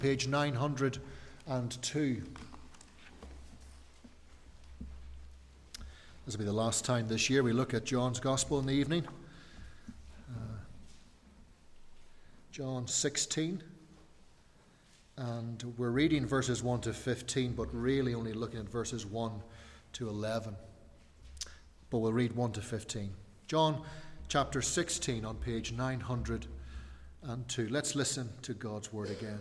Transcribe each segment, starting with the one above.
Page 902. This will be the last time this year we look at John's Gospel in the evening. John 16. And we're reading verses 1 to 15, but really only looking at verses 1 to 11. But we'll read 1 to 15. John chapter 16 on page 902. Let's listen to God's word again.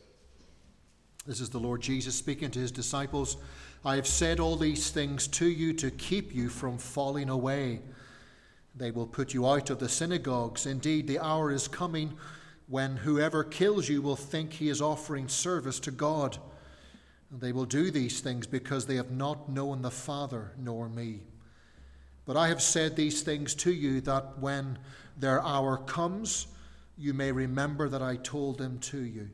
This is the Lord Jesus speaking to his disciples. I have said all these things to you to keep you from falling away. They will put you out of the synagogues. Indeed, the hour is coming when whoever kills you will think he is offering service to God. And they will do these things because they have not known the Father nor me. But I have said these things to you that when their hour comes, you may remember that I told them to you.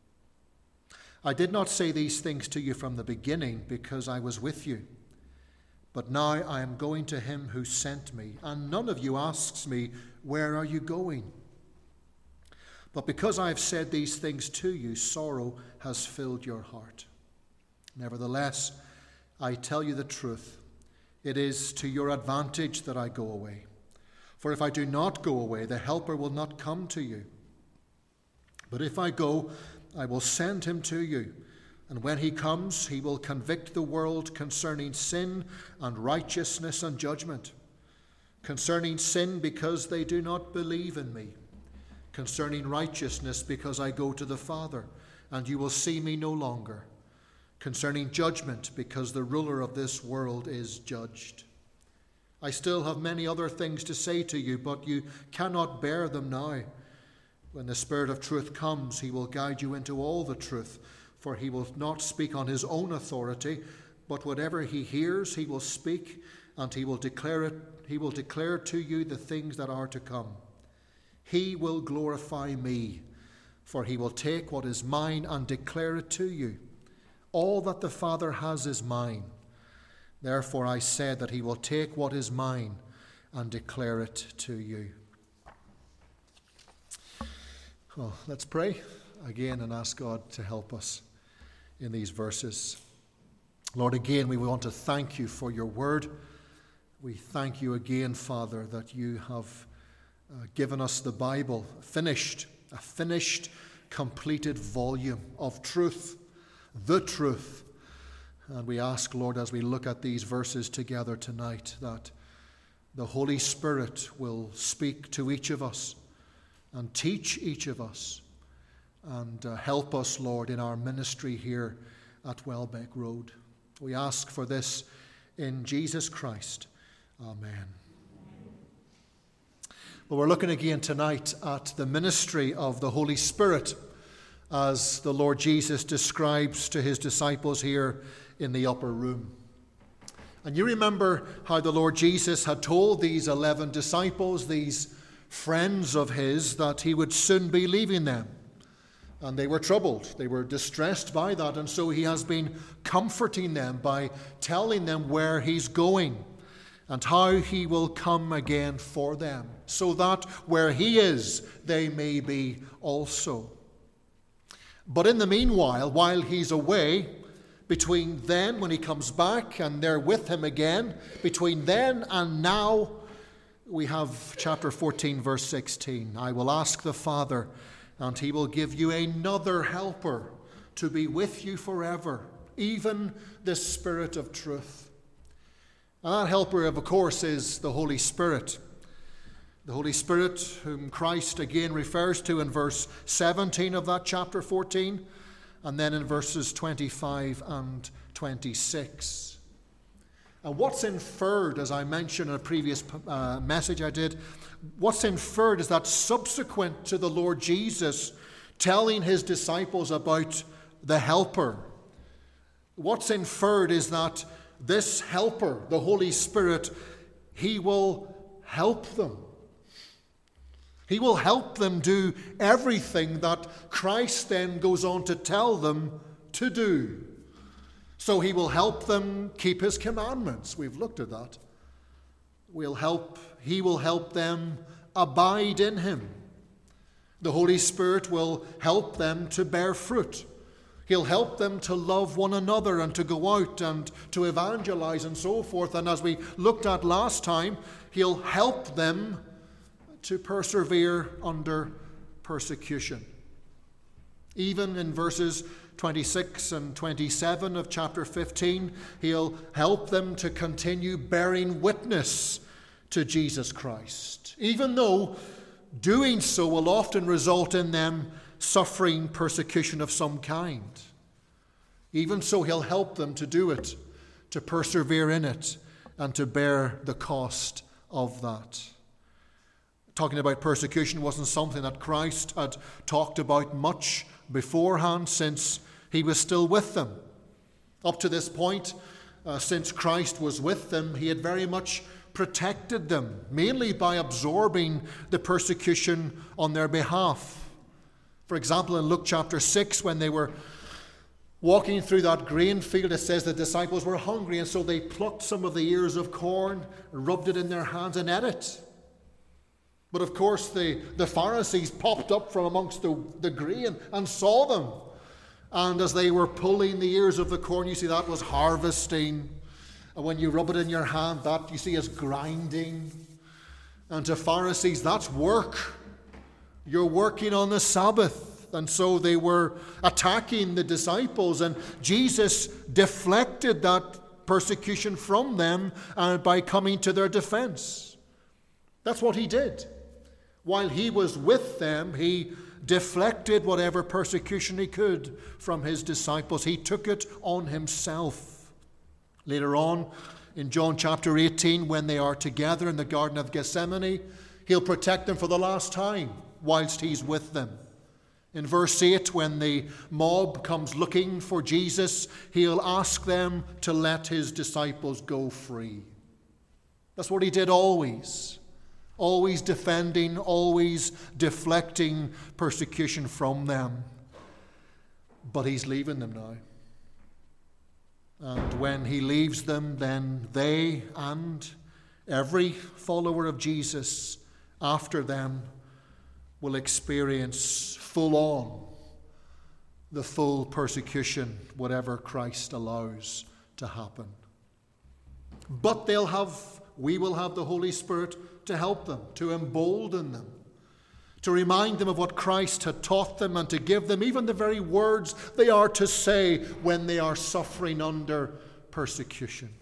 I did not say these things to you from the beginning because I was with you. But now I am going to him who sent me, and none of you asks me, where are you going? But because I have said these things to you, sorrow has filled your heart. Nevertheless, I tell you the truth. It is to your advantage that I go away. For if I do not go away, the Helper will not come to you. But if I go, I will send him to you. And when he comes, he will convict the world concerning sin and righteousness and judgment. Concerning sin, because they do not believe in me. Concerning righteousness, because I go to the Father, and you will see me no longer. Concerning judgment, because the ruler of this world is judged. I still have many other things to say to you, but you cannot bear them now. When the Spirit of truth comes, he will guide you into all the truth, for he will not speak on his own authority, but whatever he hears, he will speak, and he will declare to you the things that are to come. He will glorify me, for he will take what is mine and declare it to you. All that the Father has is mine. Therefore I said that he will take what is mine and declare it to you. Well, let's pray again and ask God to help us in these verses. Lord, again, we want to thank you for your word. We thank you again, Father, that you have given us the Bible, a finished, completed volume of truth, the truth. And we ask, Lord, as we look at these verses together tonight, that the Holy Spirit will speak to each of us and teach each of us and help us, Lord, in our ministry here at Welbeck Road. We ask for this in Jesus Christ. Amen. Well, we're looking again tonight at the ministry of the Holy Spirit as the Lord Jesus describes to his disciples here in the upper room. And you remember how the Lord Jesus had told these 11 disciples, these friends of his, that he would soon be leaving them. And they were troubled. They were distressed by that. And so he has been comforting them by telling them where he's going and how he will come again for them, so that where he is, they may be also. But in the meanwhile, while he's away, between then, when he comes back and they're with him again, between then and now, we have chapter 14, verse 16. I will ask the Father, and he will give you another helper to be with you forever, even the Spirit of truth. And that helper, of course, is the Holy Spirit. The Holy Spirit, whom Christ again refers to in verse 17 of that chapter 14, and then in verses 25 and 26. And what's inferred, as I mentioned in a previous message I did, what's inferred is that subsequent to the Lord Jesus telling his disciples about the Helper, what's inferred is that this Helper, the Holy Spirit, he will help them. He will help them do everything that Christ then goes on to tell them to do. So he will help them keep his commandments. We've looked at that. He will help them abide in him. The Holy Spirit will help them to bear fruit. He'll help them to love one another and to go out and to evangelize and so forth. And as we looked at last time, he'll help them to persevere under persecution. Even in verses 26 and 27 of chapter 15, he'll help them to continue bearing witness to Jesus Christ, even though doing so will often result in them suffering persecution of some kind. Even so, he'll help them to do it, to persevere in it, and to bear the cost of that. Talking about persecution wasn't something that Christ had talked about much beforehand, since he was still with them. Up to this point, since Christ was with them, he had very much protected them, mainly by absorbing the persecution on their behalf. For example, in Luke chapter 6, when they were walking through that grain field, it says the disciples were hungry, and so they plucked some of the ears of corn, rubbed it in their hands, and ate it. But of course, the Pharisees popped up from amongst the grain and saw them. And as they were pulling the ears of the corn, you see that was harvesting. And when you rub it in your hand, that you see is grinding. And to Pharisees, that's work. You're working on the Sabbath. And so they were attacking the disciples, and Jesus deflected that persecution from them by coming to their defense. That's what he did. While he was with them, he deflected whatever persecution he could from his disciples. He took it on himself. Later on, in John chapter 18, when they are together in the Garden of Gethsemane, he'll protect them for the last time whilst he's with them. In verse 8, when the mob comes looking for Jesus, he'll ask them to let his disciples go free. That's what he did always. Always defending, always deflecting persecution from them. But he's leaving them now. And when he leaves them, then they and every follower of Jesus after them will experience full on the full persecution, whatever Christ allows to happen. But we will have the Holy Spirit to help them, to embolden them, to remind them of what Christ had taught them, and to give them even the very words they are to say when they are suffering under persecution.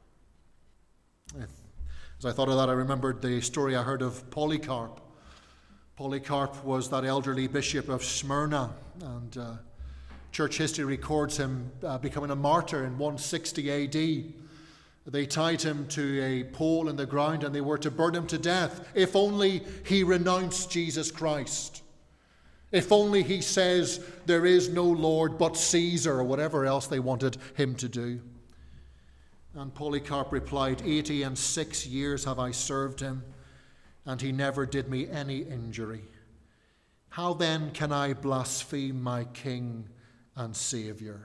As I thought of that, I remembered the story I heard of Polycarp. Polycarp was that elderly bishop of Smyrna, and church history records him becoming a martyr in 160 AD. They tied him to a pole in the ground, and they were to burn him to death if only he renounced Jesus Christ. If only he says there is no Lord but Caesar, or whatever else they wanted him to do. And Polycarp replied, 86 years have I served him, and he never did me any injury. How then can I blaspheme my King and Saviour?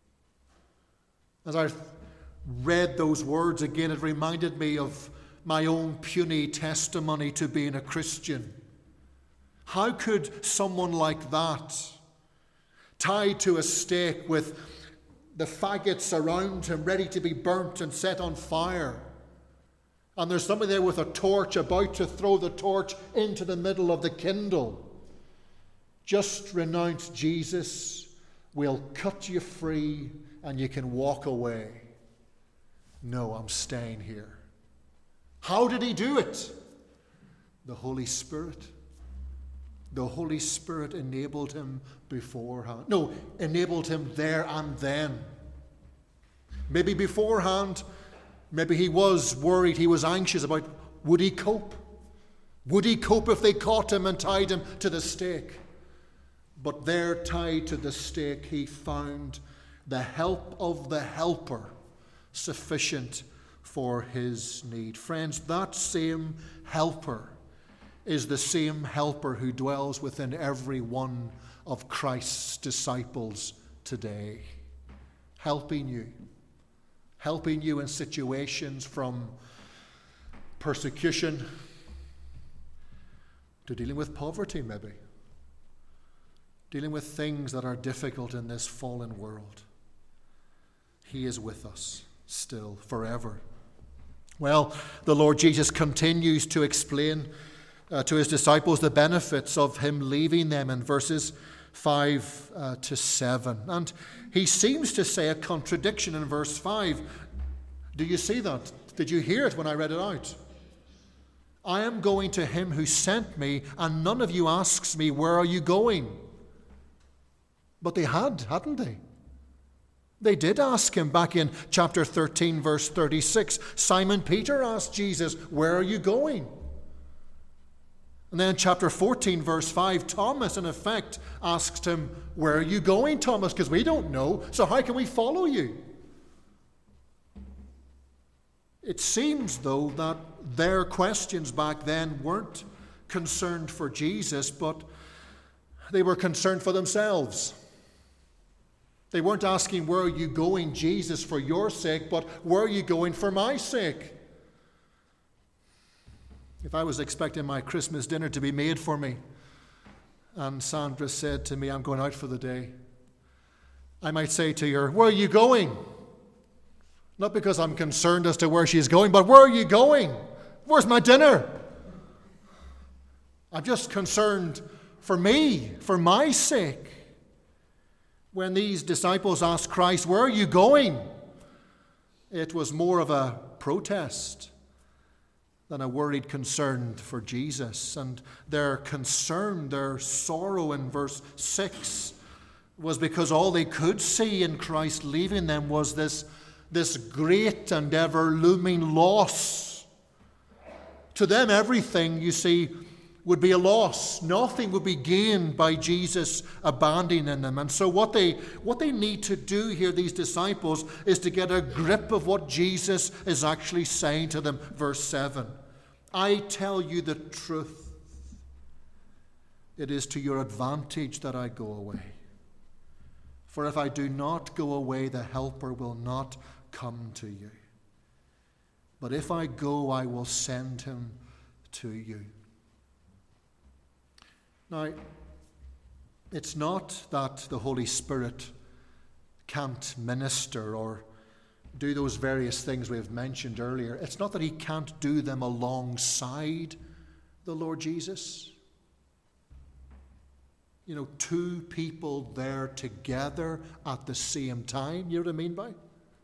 As I read those words again, it reminded me of my own puny testimony to being a Christian. How could someone like that, tied to a stake with the faggots around him ready to be burnt and set on fire, and there's somebody there with a torch about to throw the torch into the middle of the kindle, just renounce Jesus, we'll cut you free and you can walk away? No, I'm staying here. How did he do it? The Holy Spirit. The Holy Spirit enabled him beforehand. No, enabled him there and then. Maybe beforehand, maybe he was worried, he was anxious about, would he cope? Would he cope if they caught him and tied him to the stake? But there, tied to the stake, he found the help of the helper sufficient for his need. Friends, that same helper is the same helper who dwells within every one of Christ's disciples today, helping you in situations from persecution to dealing with poverty, maybe, dealing with things that are difficult in this fallen world, he is with us still, forever. Well, the Lord Jesus continues to explain to his disciples the benefits of him leaving them in verses 5 to 7. And he seems to say a contradiction in verse 5. Do you see that? Did you hear it when I read it out? I am going to him who sent me, and none of you asks me, where are you going? But they hadn't they? They did ask him back in chapter 13, verse 36. Simon Peter asked Jesus, where are you going? And then in chapter 14, verse 5, Thomas, in effect, asked him, where are you going, Thomas? Because we don't know, so how can we follow you? It seems, though, that their questions back then weren't concerned for Jesus, but they were concerned for themselves. They weren't asking, where are you going, Jesus, for your sake, but where are you going for my sake? If I was expecting my Christmas dinner to be made for me, and Sandra said to me, I'm going out for the day, I might say to her, where are you going? Not because I'm concerned as to where she's going, but where are you going? Where's my dinner? I'm just concerned for me, for my sake. When these disciples asked Christ, where are you going? It was more of a protest than a worried concern for Jesus. And their concern, their sorrow in verse 6 was because all they could see in Christ leaving them was this great and ever-looming loss. To them, everything, you see, would be a loss. Nothing would be gained by Jesus abandoning them. And so what they need to do here, these disciples, is to get a grip of what Jesus is actually saying to them. Verse 7, I tell you the truth. It is to your advantage that I go away. For if I do not go away, the Helper will not come to you. But if I go, I will send him to you. Now, it's not that the Holy Spirit can't minister or do those various things we have mentioned earlier. It's not that he can't do them alongside the Lord Jesus. You know, two people there together at the same time. You know what I mean by?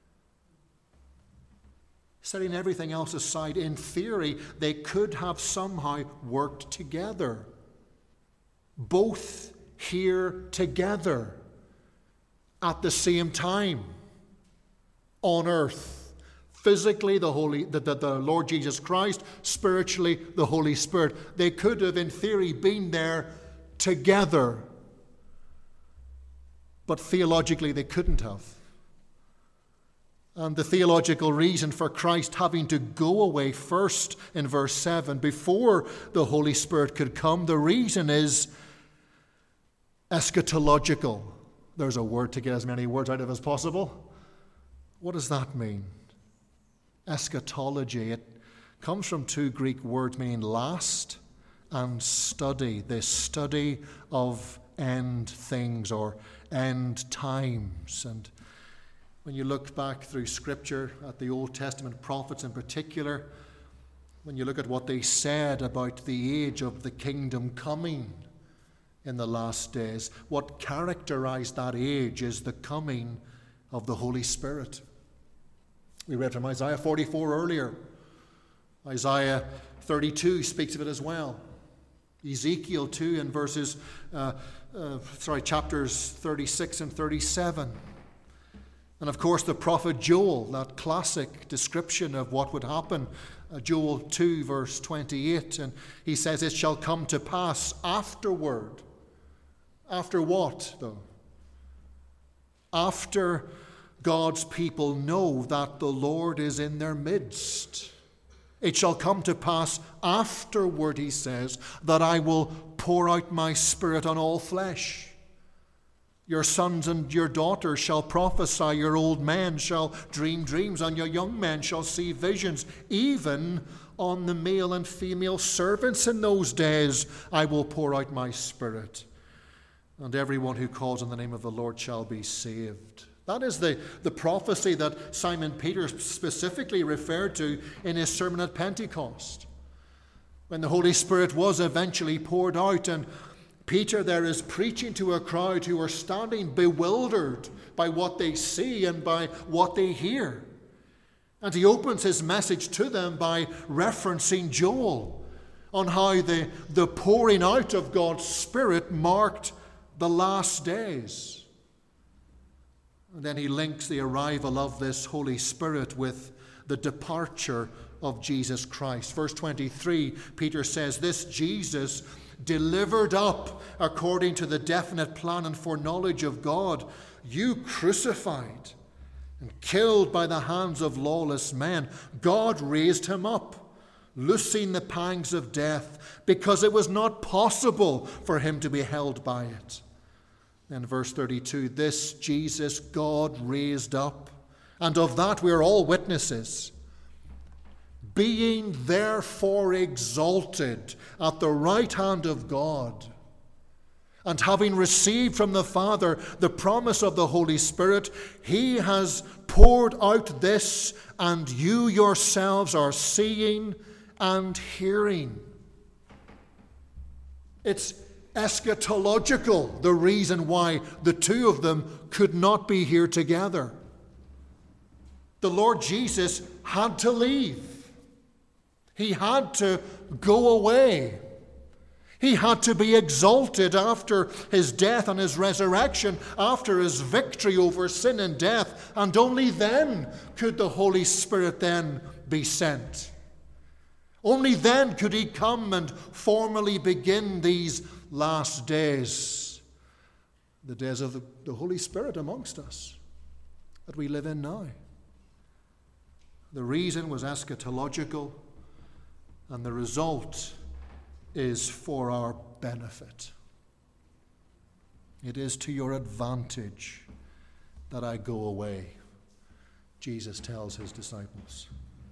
Setting everything else aside, in theory, they could have somehow worked together. Both here together at the same time on earth. Physically, the Lord Jesus Christ. Spiritually, the Holy Spirit. They could have, in theory, been there together. But theologically, they couldn't have. And the theological reason for Christ having to go away first in verse 7 before the Holy Spirit could come, the reason is eschatological. There's a word to get as many words out of as possible. What does that mean? Eschatology. It comes from two Greek words meaning last and study. The study of end things or end times. And when you look back through Scripture at the Old Testament prophets in particular, when you look at what they said about the age of the kingdom coming in the last days, what characterized that age is the coming of the Holy Spirit. We read from Isaiah 44 earlier. Isaiah 32 speaks of it as well. Ezekiel 2 in chapters 36 and 37. And of course the prophet Joel, that classic description of what would happen, Joel 2 verse 28, and he says, it shall come to pass afterward. After what, though? After God's people know that the Lord is in their midst. It shall come to pass afterward, he says, that I will pour out my Spirit on all flesh. Your sons and your daughters shall prophesy, your old men shall dream dreams, and your young men shall see visions. Even on the male and female servants in those days I will pour out my Spirit. and everyone who calls on the name of the Lord shall be saved. That is the prophecy that Simon Peter specifically referred to in his sermon at Pentecost, when the Holy Spirit was eventually poured out, and Peter there is preaching to a crowd who are standing bewildered by what they see and by what they hear. And he opens his message to them by referencing Joel on how the pouring out of God's Spirit marked the last days. And then he links the arrival of this Holy Spirit with the departure of Jesus Christ. Verse 23, Peter says, "This Jesus, delivered up according to the definite plan and foreknowledge of God, you crucified and killed by the hands of lawless men. God raised him up, loosing the pangs of death, because it was not possible for him to be held by it." Then verse 32, "This Jesus God raised up, and of that we are all witnesses, being therefore exalted at the right hand of God, and having received from the Father the promise of the Holy Spirit, he has poured out this, and you yourselves are seeing and hearing." It's eschatological, the reason why the two of them could not be here together. The Lord Jesus had to leave. He had to go away. He had to be exalted after his death and his resurrection, after his victory over sin and death, and only then could the Holy Spirit then be sent. Only then could he come and formally begin these last days, the days of the Holy Spirit amongst us that we live in now. The reason was eschatological, and the result is for our benefit. It is to your advantage that I go away, Jesus tells his disciples.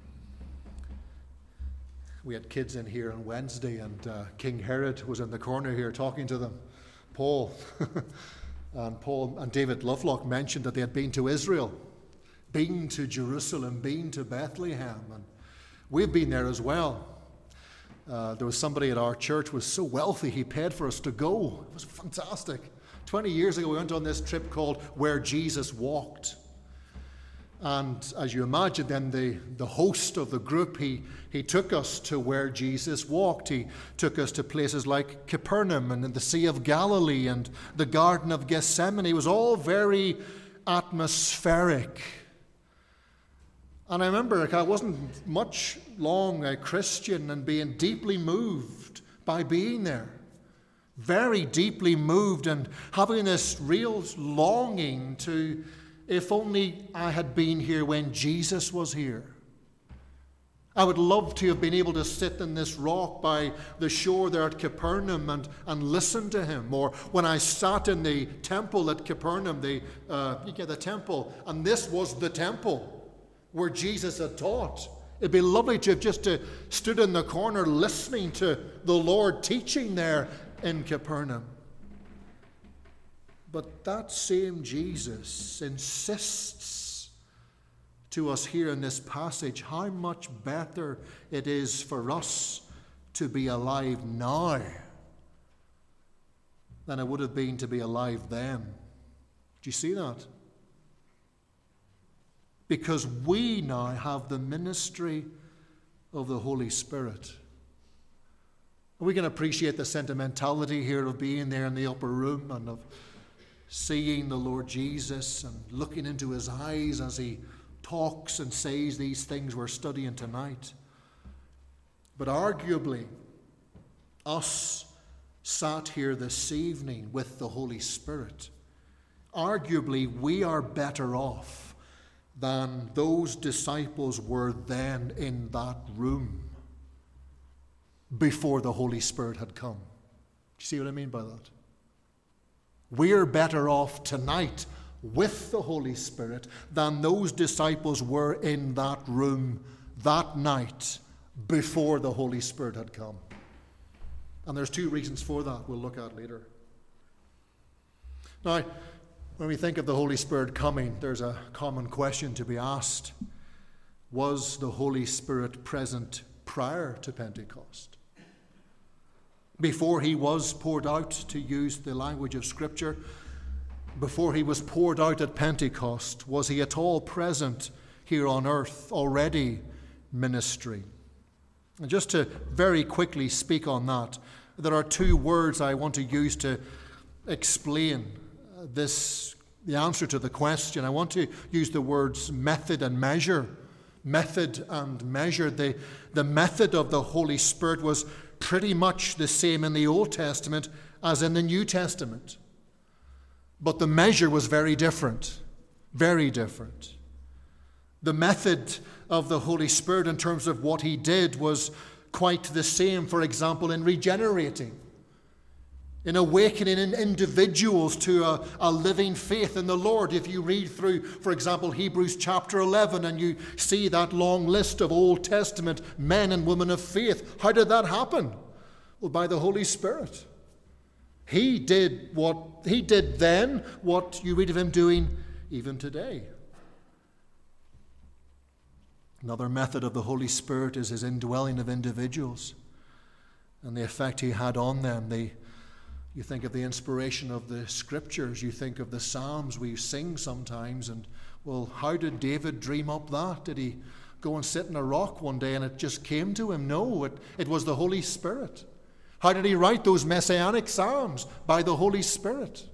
We had kids in here on Wednesday, and King Herod was in the corner here talking to them. Paul and David Lovelock mentioned that they had been to Israel, been to Jerusalem, been to Bethlehem, and we've been there as well. There was somebody at our church who was so wealthy he paid for us to go. It was fantastic. 20 years ago we went on this trip called Where Jesus Walked. And as you imagine, then the host of the group, he took us to where Jesus walked. He took us to places like Capernaum and the Sea of Galilee and the Garden of Gethsemane. It was all very atmospheric. And I remember I wasn't much long a Christian and being deeply moved by being there. Very deeply moved and having this real longing to, if only I had been here when Jesus was here. I would love to have been able to sit in this rock by the shore there at Capernaum and listen to him. Or when I sat in the temple at Capernaum, the temple, and this was the temple where Jesus had taught. It'd be lovely to have just stood in the corner listening to the Lord teaching there in Capernaum. But that same Jesus insists to us here in this passage how much better it is for us to be alive now than it would have been to be alive then. Do you see that? Because we now have the ministry of the Holy Spirit. We can appreciate the sentimentality here of being there in the upper room and of seeing the Lord Jesus and looking into his eyes as he talks and says these things we're studying tonight. But arguably, us sat here this evening with the Holy Spirit, arguably we are better off than those disciples were then in that room before the Holy Spirit had come. Do you see what I mean by that? We're better off tonight with the Holy Spirit than those disciples were in that room that night before the Holy Spirit had come. And there's two reasons for that we'll look at later. Now, when we think of the Holy Spirit coming, there's a common question to be asked. Was the Holy Spirit present prior to Pentecost? Before he was poured out, to use the language of Scripture, before he was poured out at Pentecost, was he at all present here on earth, already ministering? And just to very quickly speak on that, there are two words I want to use to explain the answer to the question. I want to use the words method and measure. Method and measure. The method of the Holy Spirit was pretty much the same in the Old Testament as in the New Testament. But the measure was very different. Very different. The method of the Holy Spirit in terms of what he did was quite the same, for example, in regenerating, in awakening individuals to a living faith in the Lord. If you read through, for example, Hebrews chapter 11, and you see that long list of Old Testament men and women of faith, how did that happen? Well, by the Holy Spirit. He did then what you read of him doing even today. Another method of the Holy Spirit is his indwelling of individuals and the effect he had on them. You think of the inspiration of the Scriptures, you think of the Psalms we sing sometimes, and, well, how did David dream up that? Did he go and sit in a rock one day and it just came to him? No, it was the Holy Spirit. How did he write those messianic psalms? By the Holy Spirit.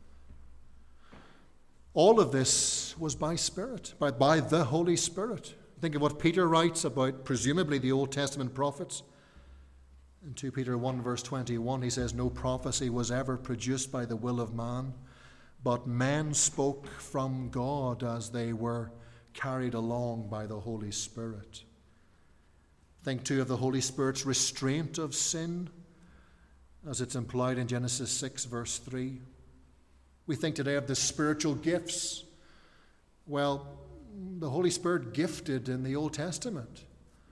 All of this was by Spirit, by the Holy Spirit. Think of what Peter writes about, presumably, the Old Testament prophets. In 2 Peter 1 verse 21, he says, "No prophecy was ever produced by the will of man, but men spoke from God as they were carried along by the Holy Spirit." Think too of the Holy Spirit's restraint of sin, as it's implied in Genesis 6 verse 3. We think today of the spiritual gifts. Well, the Holy Spirit gifted in the Old Testament.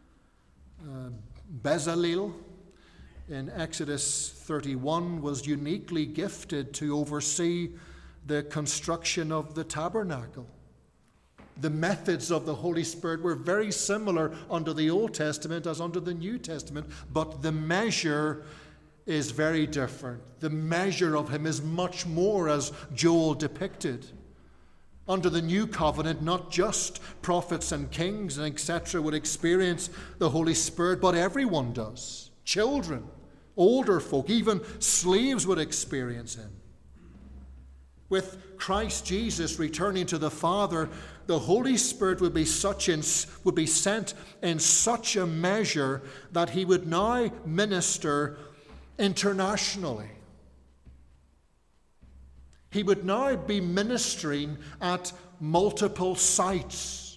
Bezalel in Exodus 31 was uniquely gifted to oversee the construction of the tabernacle. The methods of the Holy Spirit were very similar under the Old Testament as under the New Testament, but the measure is very different. The measure of him is much more as Joel depicted. Under the New Covenant, not just prophets and kings and etc. would experience the Holy Spirit, but everyone does. Children, older folk, even slaves would experience him. With Christ Jesus returning to the Father, the Holy Spirit would be sent in such a measure that he would now minister internationally. He would now be ministering at multiple sites.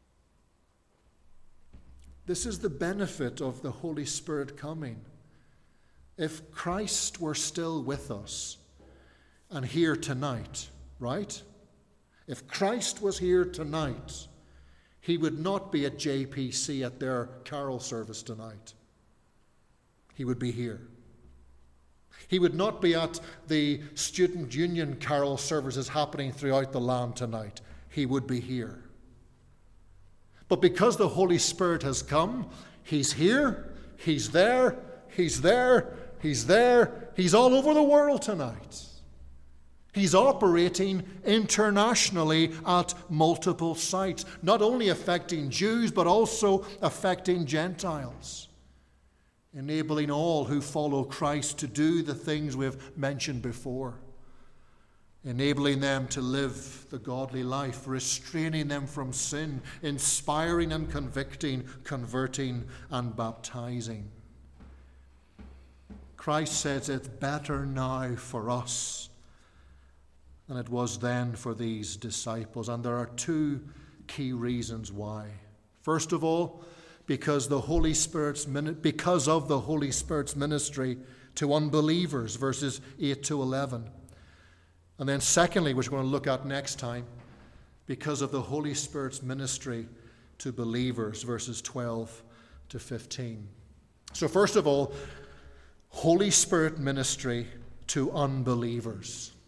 This is the benefit of the Holy Spirit coming. If Christ were still with us and here tonight, right? If Christ was here tonight, he would not be at JPC at their carol service tonight. He would be here. He would not be at the student union carol services happening throughout the land tonight. He would be here. But because the Holy Spirit has come, he's here, he's there, he's there, he's there, he's all over the world tonight. He's operating internationally at multiple sites, not only affecting Jews, but also affecting Gentiles, enabling all who follow Christ to do the things we've mentioned before, enabling them to live the godly life, restraining them from sin, inspiring and convicting, converting and baptizing. Christ says it's better now for us than it was then for these disciples, and there are two key reasons why. First of all, because of the Holy Spirit's ministry to unbelievers, verses 8 to 11. And then secondly, which we're going to look at next time, because of the Holy Spirit's ministry to believers, verses 12 to 15. So first of all, Holy Spirit ministry to unbelievers.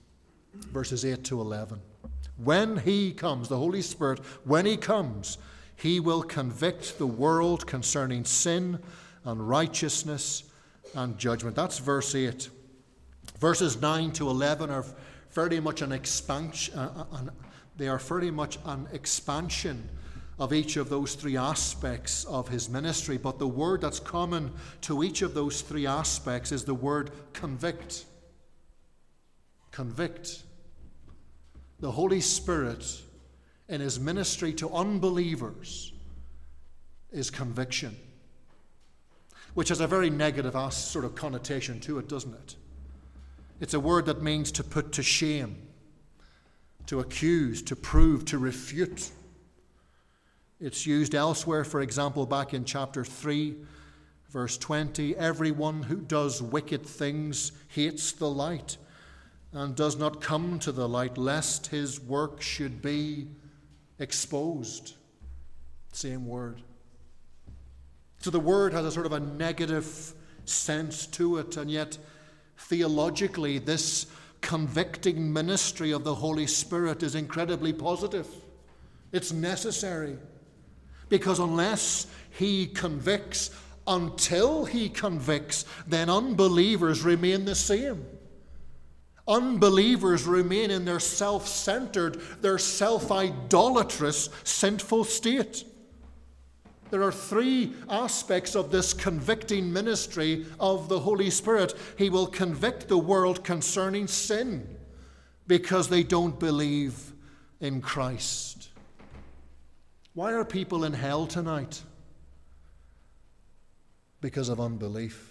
verses 8 to 11. When he comes, the Holy Spirit, when he comes, he will convict the world concerning sin and righteousness and judgment. That's verse 8. Verses 9 to 11 are very much an expansion. They are very much an expansion of each of those three aspects of his ministry. But the word that's common to each of those three aspects is the word convict. Convict. The Holy Spirit in his ministry to unbelievers is conviction, which has a very negative sort of connotation to it, doesn't it? It's a word that means to put to shame, to accuse, to prove, to refute. It's used elsewhere, for example, back in chapter 3, verse 20, everyone who does wicked things hates the light and does not come to the light, lest his work should be exposed. Same word. So the word has a sort of a negative sense to it, and yet theologically this convicting ministry of the Holy Spirit is incredibly positive. It's necessary, because unless he convicts, until he convicts, then unbelievers remain the same. Unbelievers remain in their self-centered, their self-idolatrous, sinful state. There are three aspects of this convicting ministry of the Holy Spirit. He will convict the world concerning sin because they don't believe in Christ. Why are people in hell tonight? Because of unbelief.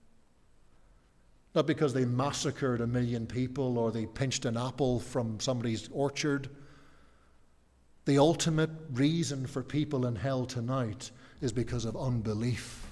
Not because they massacred 1 million people or they pinched an apple from somebody's orchard. The ultimate reason for people in hell tonight is because of unbelief.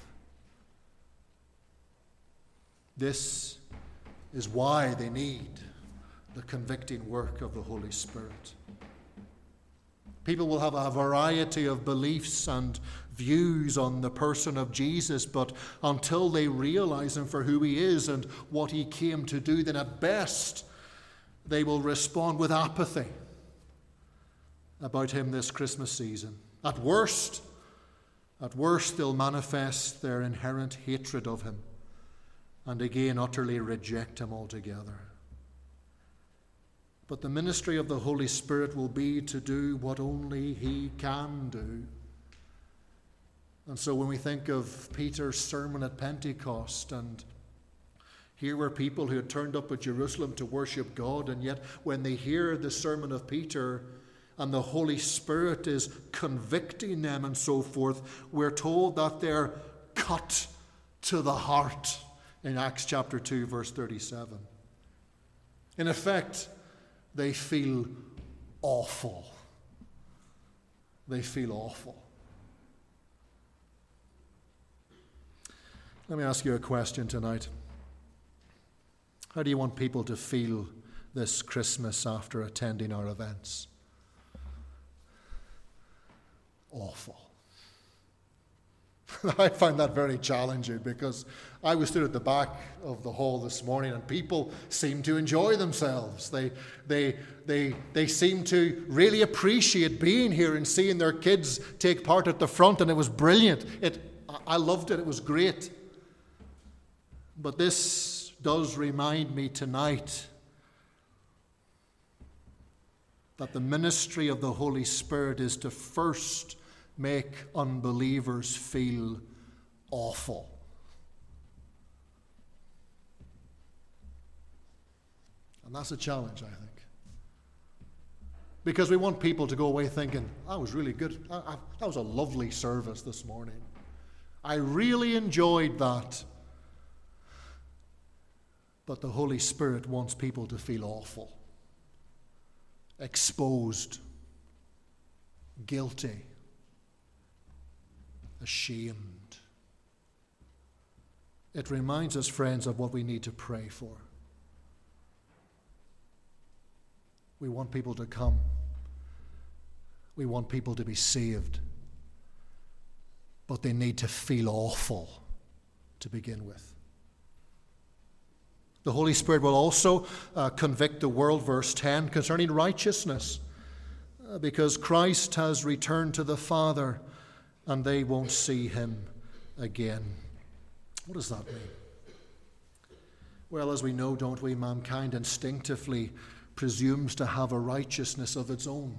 This is why they need the convicting work of the Holy Spirit. People will have a variety of beliefs and views on the person of Jesus, but until they realize him for who he is and what he came to do, then at best they will respond with apathy about him this Christmas season. At worst, they'll manifest their inherent hatred of him and again utterly reject him altogether. But the ministry of the Holy Spirit will be to do what only he can do. And so when we think of Peter's sermon at Pentecost, and here were people who had turned up at Jerusalem to worship God, and yet when they hear the sermon of Peter and the Holy Spirit is convicting them and so forth, we're told that they're cut to the heart in Acts chapter 2, verse 37. In effect, they feel awful. They feel awful. Let me ask you a question tonight. How do you want people to feel this Christmas after attending our events? Awful. I find that very challenging, because I was stood at the back of the hall this morning and people seemed to enjoy themselves. They seemed to really appreciate being here and seeing their kids take part at the front, and it was brilliant. I loved it. It was great. But this does remind me tonight that the ministry of the Holy Spirit is to first make unbelievers feel awful. And that's a challenge, I think. Because we want people to go away thinking, that was really good. That was a lovely service this morning. I really enjoyed that. But the Holy Spirit wants people to feel awful, exposed, guilty, ashamed. It reminds us, friends, of what we need to pray for. We want people to come. We want people to be saved. But they need to feel awful to begin with. The Holy Spirit will also convict the world, verse 10, concerning righteousness, because Christ has returned to the Father and they won't see him again. What does that mean? Well, as we know, don't we, mankind instinctively presumes to have a righteousness of its own.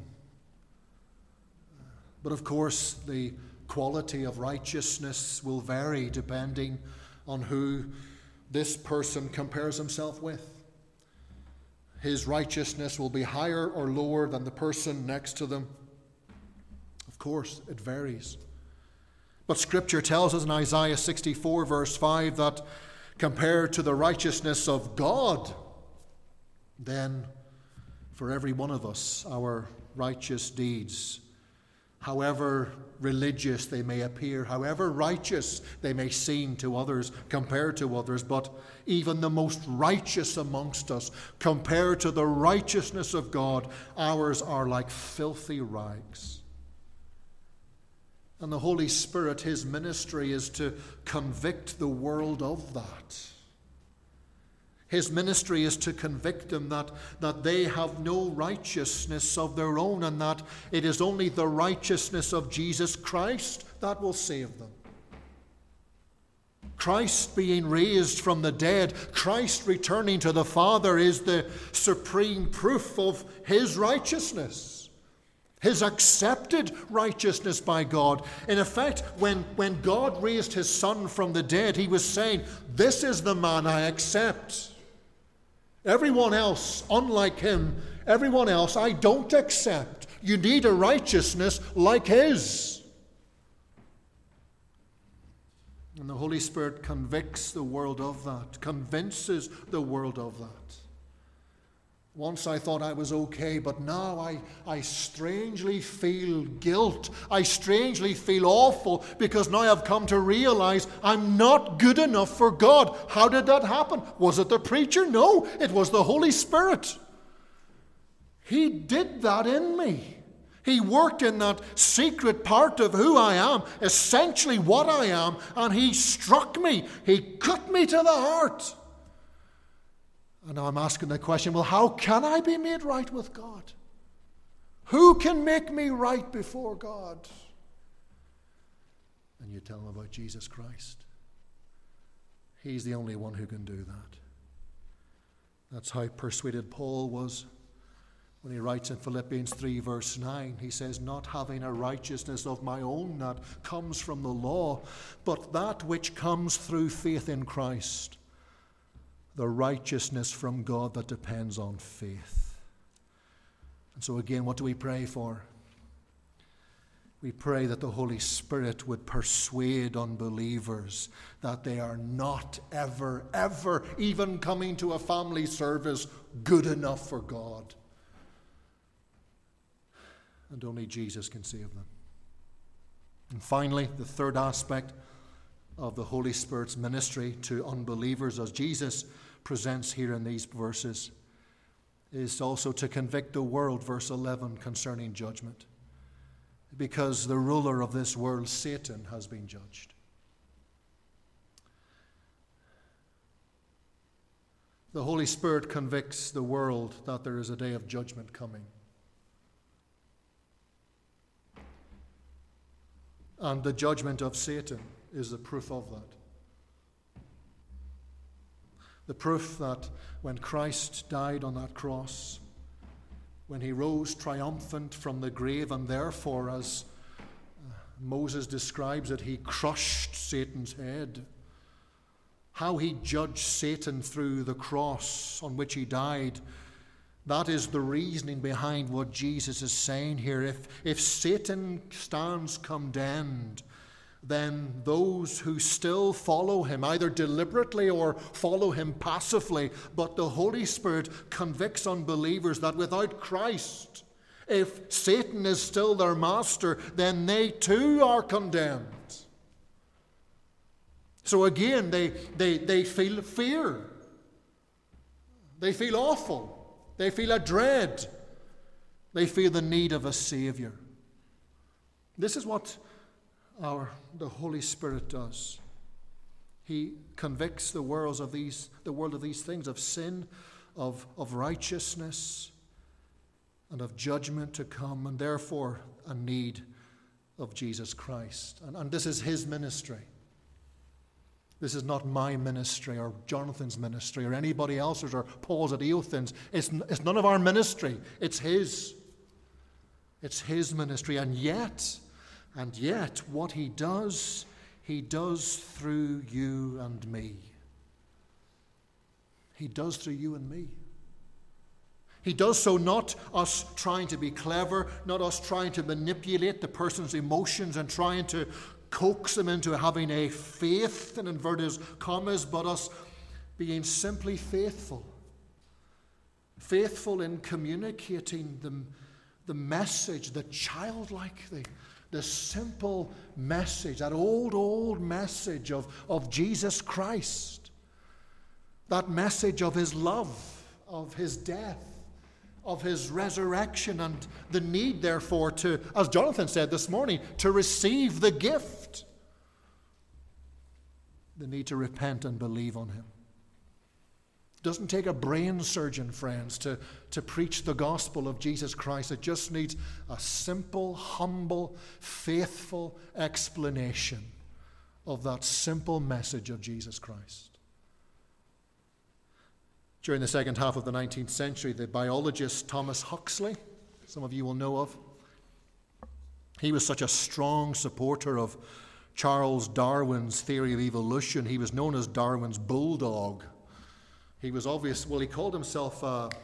But of course, the quality of righteousness will vary depending on who this person compares himself with. His righteousness will be higher or lower than the person next to them. Of course, it varies. But Scripture tells us in Isaiah 64, verse 5, that compared to the righteousness of God, then for every one of us, our righteous deeds, however religious they may appear, however righteous they may seem to others, compared to others, but even the most righteous amongst us, compared to the righteousness of God, ours are like filthy rags. And the Holy Spirit, his ministry is to convict the world of that. His ministry is to convict them that they have no righteousness of their own, and that it is only the righteousness of Jesus Christ that will save them. Christ being raised from the dead, Christ returning to the Father, is the supreme proof of his righteousness, his accepted righteousness by God. In effect, when God raised his Son from the dead, he was saying, "This is the man I accept. Everyone else, unlike him, everyone else I don't accept. You need a righteousness like his." And the Holy Spirit convicts the world of that, convinces the world of that. Once I thought I was okay, but now I strangely feel guilt. I strangely feel awful because now I've come to realize I'm not good enough for God. How did that happen? Was it the preacher? No, it was the Holy Spirit. He did that in me. He worked in that secret part of who I am, essentially what I am, and he struck me. He cut me to the heart. And now I'm asking the question, well, how can I be made right with God? Who can make me right before God? And you tell them about Jesus Christ. He's the only one who can do that. That's how persuaded Paul was when he writes in Philippians 3, verse 9. He says, "Not having a righteousness of my own that comes from the law, but that which comes through faith in Christ, the righteousness from God that depends on faith." And so again, what do we pray for? We pray that the Holy Spirit would persuade unbelievers that they are not ever, ever, even coming to a family service, good enough for God. And only Jesus can save them. And finally, the third aspect of the Holy Spirit's ministry to unbelievers, as Jesus presents here in these verses, is also to convict the world, verse 11, concerning judgment. Because the ruler of this world, Satan, has been judged. The Holy Spirit convicts the world that there is a day of judgment coming. And the judgment of Satan is the proof of that. The proof that when Christ died on that cross, when he rose triumphant from the grave, and therefore, as Moses describes it, he crushed Satan's head. How he judged Satan through the cross on which he died, that is the reasoning behind what Jesus is saying here. If Satan stands condemned, then those who still follow him, either deliberately or follow him passively, but the Holy Spirit convicts unbelievers that without Christ, if Satan is still their master, then they too are condemned. So again, they feel fear. They feel awful. They feel a dread. They feel the need of a Savior. This is what the Holy Spirit does. He convicts the world of these things, of sin, of righteousness, and of judgment to come, and therefore a need of Jesus Christ. And this is his ministry. This is not my ministry or Jonathan's ministry or anybody else's or Paul's at Eothen's. It's none of our ministry. It's his. It's his ministry. And yet, what he does through you and me. He does through you and me. He does so not us trying to be clever, not us trying to manipulate the person's emotions and trying to coax them into having a faith, in inverted commas, but us being simply faithful. Faithful in communicating the message, the childlike, the simple message, that old message of Jesus Christ. That message of his love, of his death, of his resurrection, and the need, therefore, to, as Jonathan said this morning, to receive the gift. The need to repent and believe on him. It doesn't take a brain surgeon, friends, to preach the gospel of Jesus Christ. It just needs a simple, humble, faithful explanation of that simple message of Jesus Christ. During the second half of the 19th century, the biologist Thomas Huxley, some of you will know of, he was such a strong supporter of Charles Darwin's theory of evolution. He was known as Darwin's bulldog. He was he called himself, not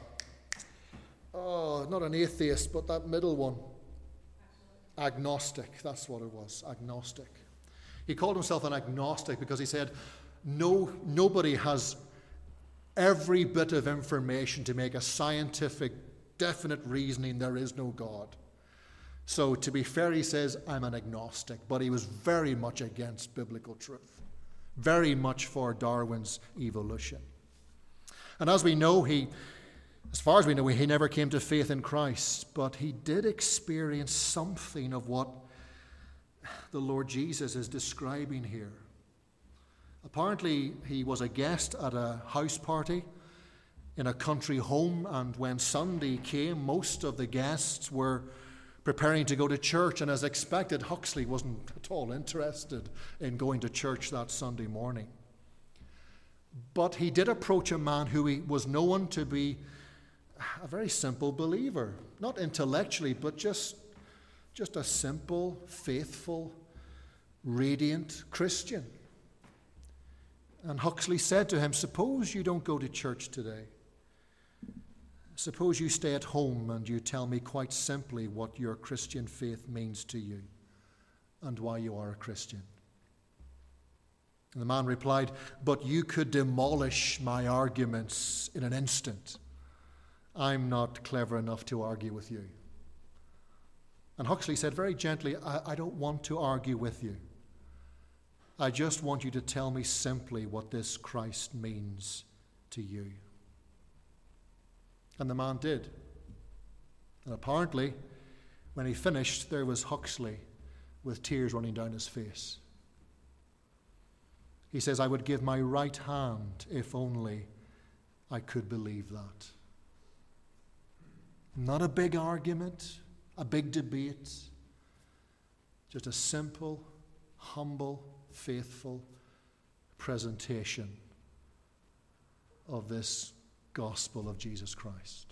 an atheist, but that middle one. Agnostic, that's what it was, agnostic. He called himself an agnostic because he said, nobody has every bit of information to make a scientific, definite reasoning there is no God. So to be fair, he says, I'm an agnostic, but he was very much against biblical truth, very much for Darwin's evolution. And as we know, as far as we know, he never came to faith in Christ, but he did experience something of what the Lord Jesus is describing here. Apparently, he was a guest at a house party in a country home, and when Sunday came, most of the guests were preparing to go to church, and as expected, Huxley wasn't at all interested in going to church that Sunday morning. But he did approach a man who he was known to be a very simple believer, not intellectually, but just a simple, faithful, radiant Christian. And Huxley said to him, suppose you don't go to church today. Suppose you stay at home and you tell me quite simply what your Christian faith means to you and why you are a Christian. And the man replied, but you could demolish my arguments in an instant. I'm not clever enough to argue with you. And Huxley said very gently, I don't want to argue with you. I just want you to tell me simply what this Christ means to you. And the man did. And apparently, when he finished, there was Huxley with tears running down his face. He says, I would give my right hand if only I could believe that. Not a big argument, a big debate, just a simple, humble, faithful presentation of this gospel of Jesus Christ.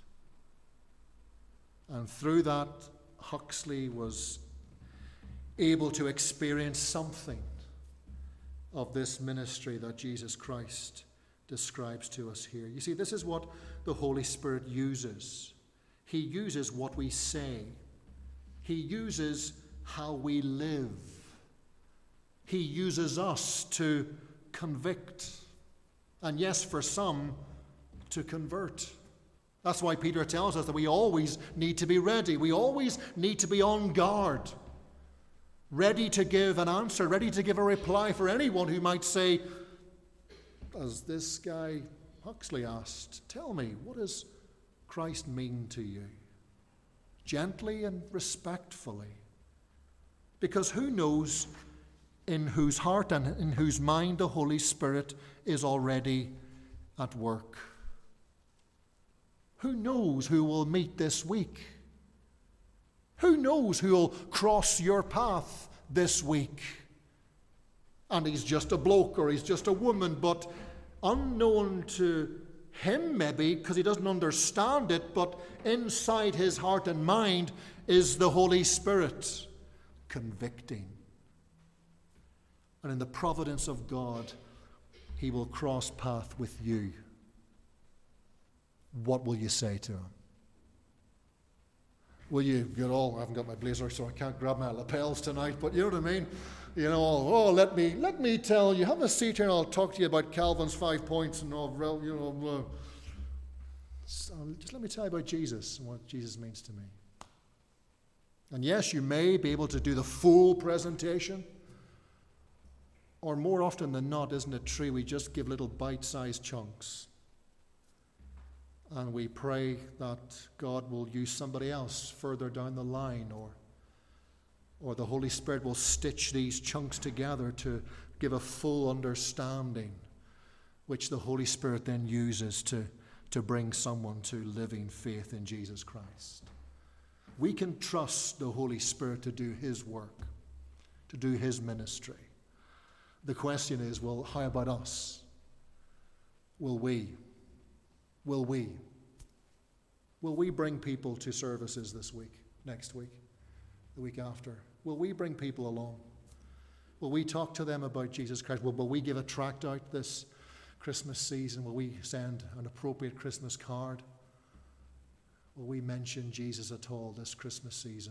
And through that, Huxley was able to experience something of this ministry that Jesus Christ describes to us here. You see, this is what the Holy Spirit uses. He uses what we say. He uses how we live. He uses us to convict. And yes, for some, to convert. That's why Peter tells us that we always need to be ready. We always need to be on guard. Ready to give an answer, ready to give a reply for anyone who might say, as this guy Huxley asked, tell me, what does Christ mean to you? Gently and respectfully. Because who knows in whose heart and in whose mind the Holy Spirit is already at work. Who knows who will meet this week? Who knows who will cross your path this week? And he's just a bloke or he's just a woman, but unknown to him maybe because he doesn't understand it, but inside his heart and mind is the Holy Spirit convicting. And in the providence of God, he will cross path with you. What will you say to him? Will you get all, I haven't got my blazer so I can't grab my lapels tonight, but you know what I mean? You know, oh, let me tell you, have a seat here and I'll talk to you about Calvin's 5 points and all, you know, so just let me tell you about Jesus and what Jesus means to me. And yes, you may be able to do the full presentation, or more often than not, isn't it true, we just give little bite-sized chunks. And we pray that God will use somebody else further down the line, or the Holy Spirit will stitch these chunks together to give a full understanding, which the Holy Spirit then uses to bring someone to living faith in Jesus Christ. We can trust the Holy Spirit to do his work, to do his ministry. The question is, well, how about us? Will we bring people to services this week, next week, the week after? Will we bring people along? Will we talk to them about Jesus Christ? Will we give a tract out this Christmas season? Will we send an appropriate Christmas card? Will we mention Jesus at all this Christmas season?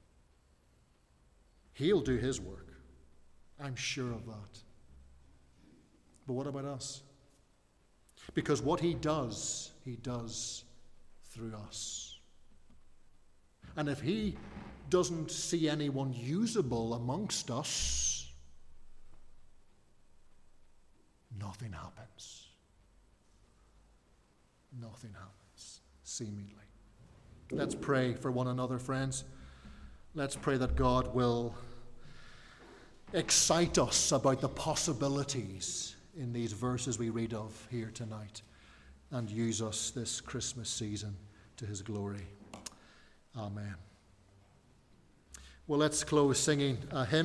He'll do his work. I'm sure of that. But what about us? Because what he does through us. And if he doesn't see anyone usable amongst us, nothing happens. Nothing happens, seemingly. Let's pray for one another, friends. Let's pray that God will excite us about the possibilities in these verses we read of here tonight, and use us this Christmas season to his glory. Amen. Well, let's close singing a hymn.